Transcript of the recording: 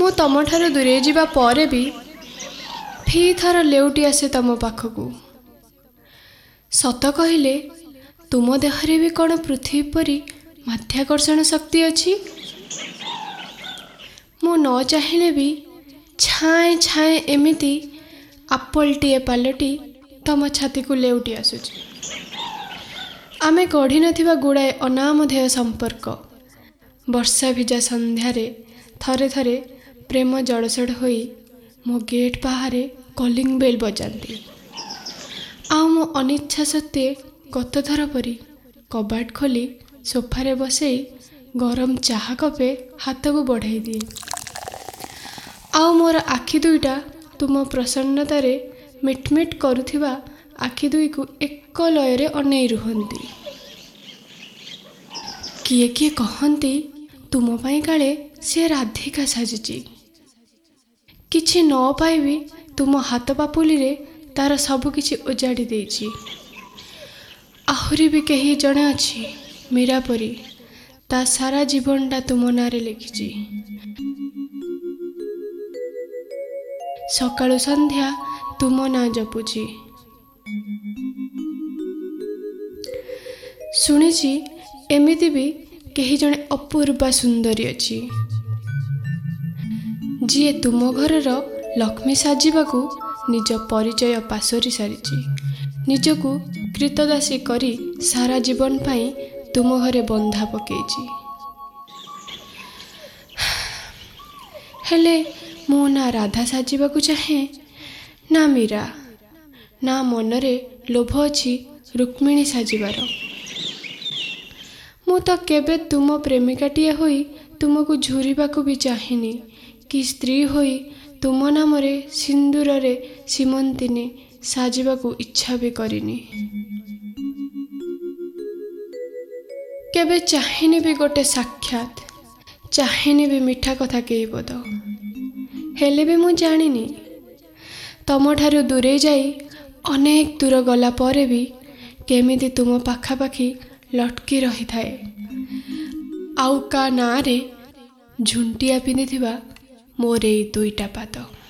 ମୁଁ ତମଠାରୁ ଦୂରେଇ ଯିବା ପରେ ବି ଫି ଥର ଲେଉଟି ଆସେ ତମ ପାଖକୁ। ସତ କହିଲେ ତୁମ ଦେହରେ ବି କ'ଣ ପୃଥିବୀ ପରି ମାଧ୍ୟାକର୍ଷଣ ଶକ୍ତି ଅଛି? ମୁଁ ନ ଚାହିଁଲେ ବି ଛାଏଁ ଛାଏଁ ଏମିତି ଆପଲଟିଏ ପାଲଟି ତମ ଛାତିକୁ ଲେଉଟି ଆସୁଛି। ଆମେ ଗଢ଼ି ନଥିବା ଗୁଡ଼ାଏ ଅନାମଧେୟ ସମ୍ପର୍କ ବର୍ଷା ଭିଜା ସନ୍ଧ୍ୟାରେ ଥରେ ଥରେ ପ୍ରେମ ଜଳସଡ଼ ହୋଇ ମୋ ଗେଟ୍ ବାହାରେ କଲିଂ ବେଲ୍ ବଜାନ୍ତି। ଆଉ ମୁଁ ଅନିଚ୍ଛା ସତ୍ତ୍ୱେ ଗତଥର ପରି କବାଟ ଖୋଲି ସୋଫାରେ ବସେଇ ଗରମ ଚାହା କପେ ହାତକୁ ବଢ଼ାଇ ଦିଏ। ଆଉ ମୋର ଆଖି ଦୁଇଟା ତୁମ ପ୍ରସନ୍ନତାରେ ମିଟମିଟ କରୁଥିବା ଆଖି ଦୁଇକୁ ଏକ ଲୟରେ ଅନେଇ ରୁହନ୍ତି। କିଏ କିଏ କହନ୍ତି ତୁମ ପାଇଁ କାଳେ ସେ ରାଧିକା ସାଜିଛି। କିଛି ନ ପାଇବି ତୁମ ହାତ ପାପୁଲିରେ ତାର ସବୁ କିଛି ଓଜାଡ଼ି ଦେଇଛି। ଆହୁରି ବି କେହି ଜଣେ ଅଛି ମୀରା ପରି, ତା ସାରା ଜୀବନଟା ତୁମ ନାଁରେ ଲେଖିଛି। ସକାଳୁ ସନ୍ଧ୍ୟା ତୁମ ନାଁ ଜପୁଛି। ଶୁଣିଛି ଏମିତି ବି କେହି ଜଣେ ଅପୂର୍ବା ସୁନ୍ଦରୀ ଅଛି, ଯିଏ ତୁମ ଘରର ଲକ୍ଷ୍ମୀ ସାଜିବାକୁ ନିଜ ପରିଚୟ ପାସୋରି ସାରିଛି। ନିଜକୁ କ୍ରୀତଦାସୀ କରି ସାରା ଜୀବନ ପାଇଁ ତୁମ ଘରେ ବନ୍ଧା ପକେଇଛି। ହେଲେ ମୁଁ ନା ରାଧା ସାଜିବାକୁ ଚାହେଁ, ନା ମୀରା, ନା ମନରେ ଲୋଭ ଅଛି ରୁକ୍ମିଣୀ ସାଜିବାର। ମୁଁ ତ କେବେ ତୁମ ପ୍ରେମିକାଟିଏ ହୋଇ ତୁମକୁ ଝୁରିବାକୁ ବି ଚାହିଁନି, କି ସ୍ତ୍ରୀ ହୋଇ ତୁମ ନାମରେ ସିନ୍ଦୁରରେ ସୀମନ୍ତିନୀ ସାଜିବାକୁ ଇଚ୍ଛା ବି କରିନି। କେବେ ଚାହିଁନି ବି ଗୋଟେ ସାକ୍ଷାତ, ଚାହିଁନି ବି ମିଠା କଥା କେଇ ପଦ। ହେଲେ ବି ମୁଁ ଜାଣିନି ତମଠାରୁ ଦୂରେଇ ଯାଇ ଅନେକ ଦୂର ଗଲା ପରେ ବି କେମିତି ତୁମ ପାଖାପାଖି ଲଟକି ରହିଥାଏ। ଆଉ କା ନାଁରେ ଝୁଣ୍ଟିଆ ପିନ୍ଧିଥିବା ମୋର ଏଇ ଦୁଇଟା ପାଦ।